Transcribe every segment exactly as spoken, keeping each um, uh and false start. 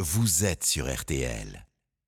vous êtes sur R T L.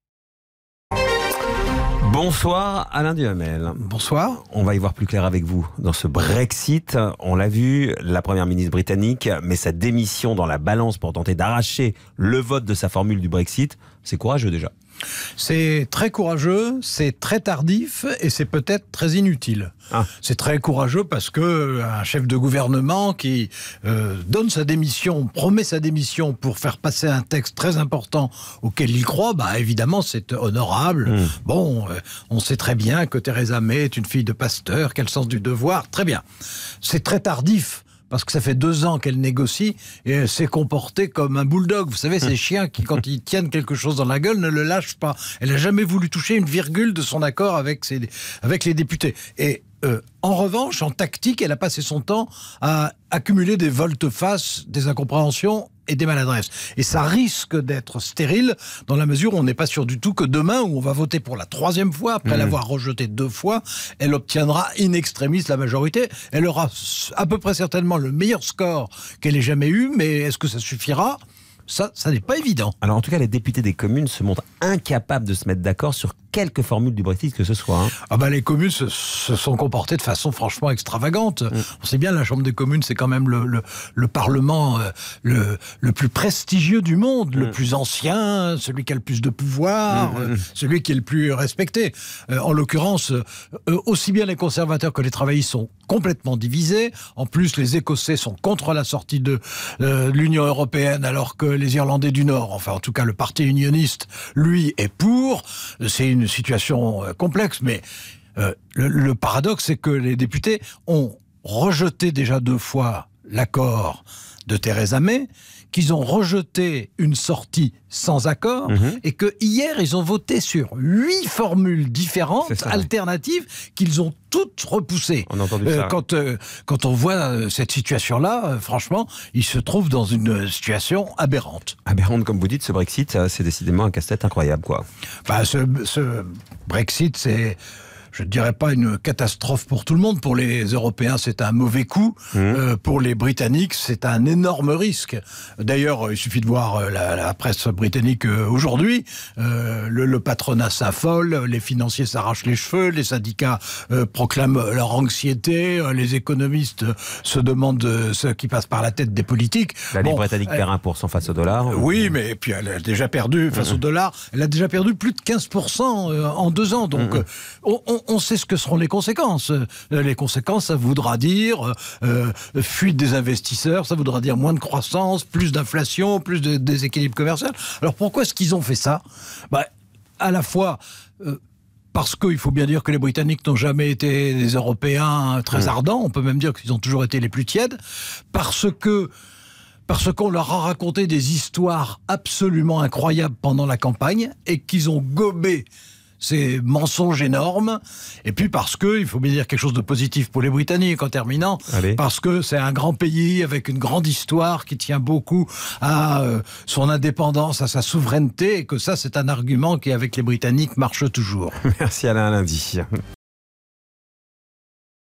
Bonsoir Alain Duhamel. Bonsoir. On va y voir plus clair avec vous dans ce Brexit. On l'a vu, la première ministre britannique met sa démission dans la balance pour tenter d'arracher le vote de sa formule du Brexit. C'est courageux déjà. C'est très courageux, c'est très tardif et c'est peut-être très inutile. Ah. C'est très courageux parce que un chef de gouvernement qui euh, donne sa démission, promet sa démission pour faire passer un texte très important auquel il croit, bah évidemment c'est honorable. Mmh. Bon, euh, on sait très bien que Theresa May est une fille de pasteur, qu'elle a le sens du devoir, très bien. C'est très tardif. Parce que ça fait deux ans qu'elle négocie et elle s'est comportée comme un bulldog. Vous savez, ces chiens qui, quand ils tiennent quelque chose dans la gueule, ne le lâchent pas. Elle n'a jamais voulu toucher une virgule de son accord avec, ses, avec les députés. Et euh, en revanche, en tactique, elle a passé son temps à accumuler des volte-face, des incompréhensions et des maladresses. Et ça risque d'être stérile dans la mesure où on n'est pas sûr du tout que demain, où on va voter pour la troisième fois, après mmh. l'avoir rejeté deux fois, elle obtiendra in extremis la majorité. Elle aura à peu près certainement le meilleur score qu'elle ait jamais eu, mais est-ce que ça suffira ? Ça, ça n'est pas évident. Alors en tout cas, les députés des communes se montrent incapables de se mettre d'accord sur quelque formule du Brexit que ce soit. Hein. Ah bah les communes se, se sont comportées de façon franchement extravagante. Mmh. On sait bien, la Chambre des communes, c'est quand même le, le, le Parlement euh, le, le plus prestigieux du monde, mmh. le plus ancien, celui qui a le plus de pouvoir, mmh. euh, celui qui est le plus respecté. Euh, en l'occurrence, euh, aussi bien les conservateurs que les travaillistes sont complètement divisés. En plus, les Écossais sont contre la sortie de euh, l'Union européenne, alors que les Irlandais du Nord, enfin en tout cas le Parti unioniste, lui, est pour. C'est une situation euh, complexe, mais euh, le, le paradoxe, c'est que les députés ont rejeté déjà deux fois l'accord de Theresa May, qu'ils ont rejeté une sortie sans accord, mmh. et que hier ils ont voté sur huit formules différentes, ça, alternatives, oui. qu'ils ont toutes repoussées. On a entendu euh, ça. Quand, euh, quand on voit euh, cette situation-là, euh, franchement, ils se trouvent dans une situation aberrante. Aberrante, comme vous dites, ce Brexit, c'est décidément un casse-tête incroyable, quoi. Bah, ce, ce Brexit, c'est... je ne dirais pas une catastrophe pour tout le monde. Pour les Européens, c'est un mauvais coup. Mmh. Euh, pour les Britanniques, c'est un énorme risque. D'ailleurs, il suffit de voir la, la presse britannique aujourd'hui. Euh, le, le patronat s'affole, les financiers s'arrachent les cheveux, les syndicats euh, proclament leur anxiété, les économistes se demandent ce qui passe par la tête des politiques. La livre bon, britannique perd un pour cent face au dollar. Euh, oui, mais et puis elle a déjà perdu face mmh. au dollar. Elle a déjà perdu plus de quinze pour cent en deux ans. Donc, mmh. on, on on sait ce que seront les conséquences. Les conséquences, ça voudra dire euh, fuite des investisseurs, ça voudra dire moins de croissance, plus d'inflation, plus de déséquilibre commercial. Alors pourquoi est-ce qu'ils ont fait ça ? Bah, à la fois... Euh, Parce qu'il faut bien dire que les Britanniques n'ont jamais été des Européens très ardents, on peut même dire qu'ils ont toujours été les plus tièdes, parce que parce qu'on leur a raconté des histoires absolument incroyables pendant la campagne et qu'ils ont gobé ces mensonges énormes, et puis parce que, il faut bien dire quelque chose de positif pour les Britanniques en terminant, Allez. parce que c'est un grand pays avec une grande histoire qui tient beaucoup à euh, son indépendance, à sa souveraineté, et que ça c'est un argument qui avec les Britanniques marche toujours. Merci Alain, à lundi.